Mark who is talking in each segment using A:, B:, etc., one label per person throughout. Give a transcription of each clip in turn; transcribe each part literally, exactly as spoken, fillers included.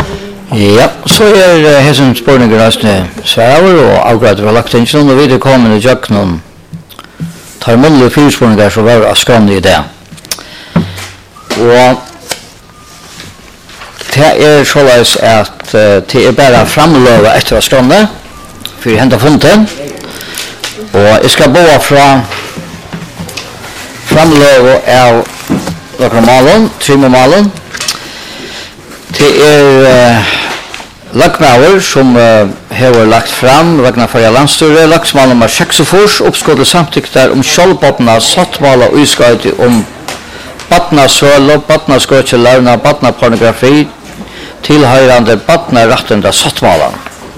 A: Ja, så er uh, hessen spurninger rasne svæver og avgrader fra lagt inn, og vi er kommende i jøkken tar munnlige fyrspurninger som var av skrann i det. Og det er såleis at uh, det er bare framløve etter av skrannet, for jeg hentet funten, og jeg skal bo fra framløve av dere malen, trimmermalen. Det er uh, lagmaver som uh, har lagt fram vegna forrige landstyre, lagsmal nummer seksogfors, oppskålet samtykter om kjølbåtene, sattmål og utskøyte om badnasøl og badnaskøtjelarna, badnapornografi, tilhørende badnarettende sattmålen.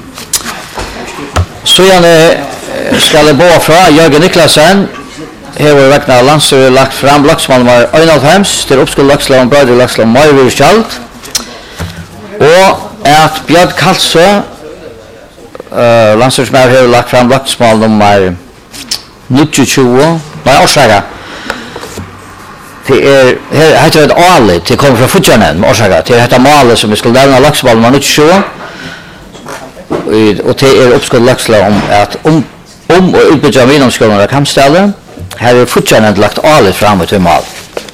A: Så gjerne skal jeg bo fra Jørgen Niklasen, har vegna landstyre lagt fram lagsmal nummer enoghalvfems, til oppskålet lagslaven brøyde lagslaven Møyvirskjalt, og at Bjørn Kalsø, uh, landstyrsmær, har lagt fram lagsmal nummer niogtjúgu, nei, årsaka. Det er, her heter det et ali, det kommer fra Fudjanen, med årsaka, det er dette malet som vi skal nevne lagsmal nummer niogtjúgu, og det er oppskått lagsmal om at om, om og utbytja av innomskolen av Kamstelle, her er Fudjanen lagt ali fram til mal.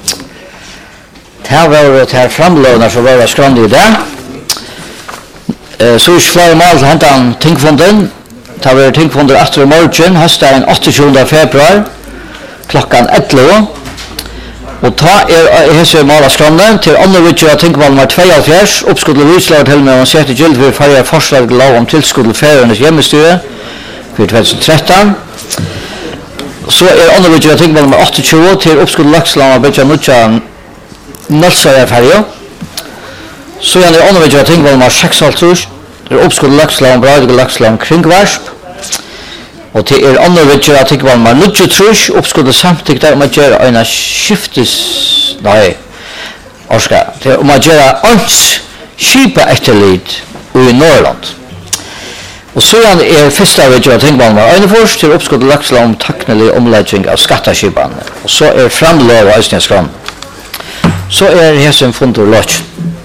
A: Det var det her framløvene som var skrandig i det. Uh, så er flere mål til hentan tingfonden. Det var tingfonder etter morgen, høstdagen åttiogtjúgunda februar, klokkan elleve. Og ta er hese mål av skrannen til andre vidtjør av tingmål nummer tveoghalvfjerds, oppskudd til utslaget til med å sette gyld for farge forslag til lov om tilskudd til Færøyernes hjemmestyre for tjuetusen og tretten. Så er andre vidtjør av tingmål nummer åttiogtjúgu til oppskudd til lagslag om å bytja nutja Nølsøyerferje. Så er det undervidget av tingmål nummer seksoghalvtrýss, det er oppskått lagslag om brøyde lagslag om kringvarsp. Og det er undervidget av tingmål nummer níggjuogtrýss, oppskått samtidig der om å gjøre en skiftes, nei, orska, det er om å gjøre ans skipa etterlid i Norrland. Og så er det første vidget av tingmål nummer einogfýrs, til oppskått lagslag om taknelig omlegging av skattaskipene. Og så er framløv og eisneskran. Så er hesen fundet lagt.